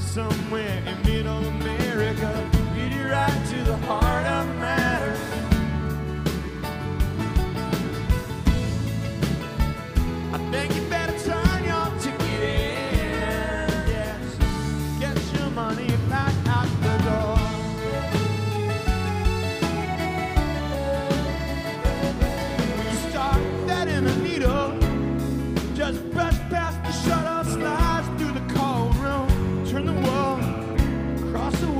somewhere in middle America. Get you right to the heart of the matter. I think you better turn your ticket in. Yes, get your money back out the door. When you start that in a needle, just brush